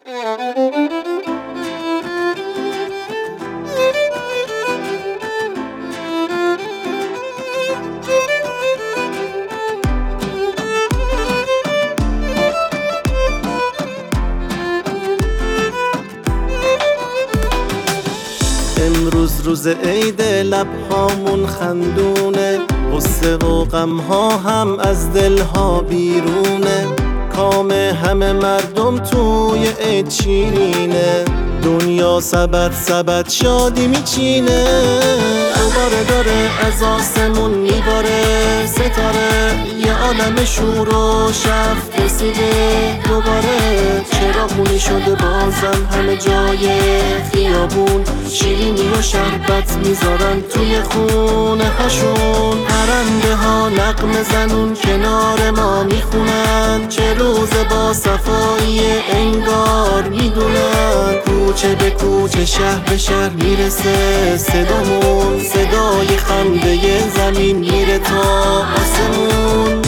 امروز روز عید، لبهامون خندونه، غصه و غمها هم از دلها بیرونه. کام همه مردم توی عید شیرینه، دنیا سبد شادی میچینه. دوباره داره از آسمون میباره ستاره، یه عالم شور و شفت رسیده دوباره. چراغونی شده بازم همه جای خیابون، شیرینی و شربت میذارن توی خونه هاشون. پرنده ها نغمه زنون کنار ما میخونن، چه روز با صفایی انگار میدونن. کوچه به کوچه شهر به شهر میرسه صدامون، صدای خنده زمین میره تا آسمون.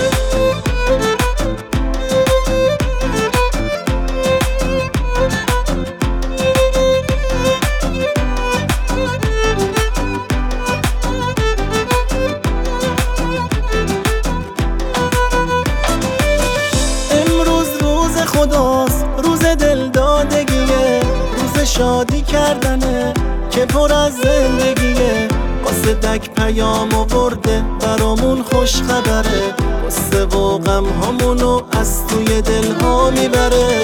امروز روز خداست، روز دلدادگیه، روز شادی کردنه که پر از زندگیه. واسه دک پیام آورده برامون خوش خبره، واسه و غم هامونو از توی دلها میبره.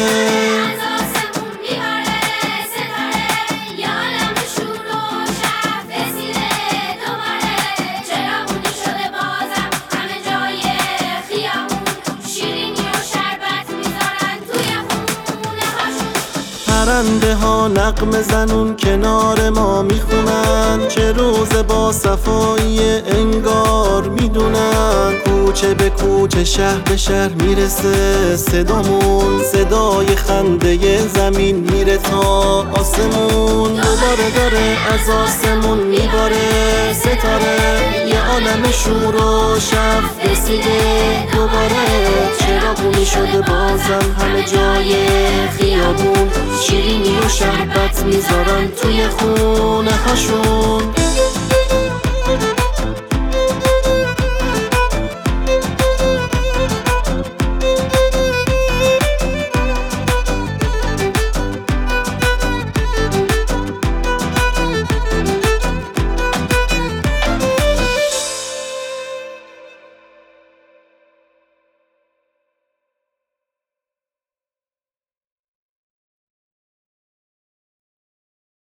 پرنده ها نغمه زنون کنار ما میخونن، چه روز با صفایی انگار میدونن. کوچه به کوچه شهر به شهر میرسه صدامون، صدای خنده زمین میره تا آسمون. دوباره داره از آسمون میباره ستاره، یه عالم شور و شفت رسیده دوباره. چراغونی شده بازم همه جای خیابون، شیرینی و شربت میذارن توی خونه هاشون.